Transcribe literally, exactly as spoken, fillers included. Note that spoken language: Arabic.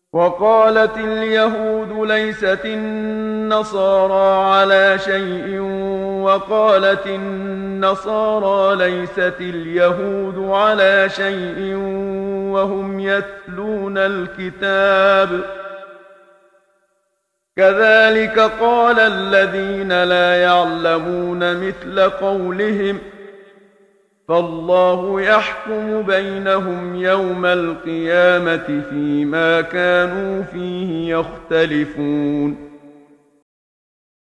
وقالت اليهود ليست النصارى على شيء وقالت النصارى ليست اليهود على شيء وهم يتلون الكتاب كذلك قال الذين لا يعلمون مثل قولهم فالله يحكم بينهم يوم القيامة فيما كانوا فيه يختلفون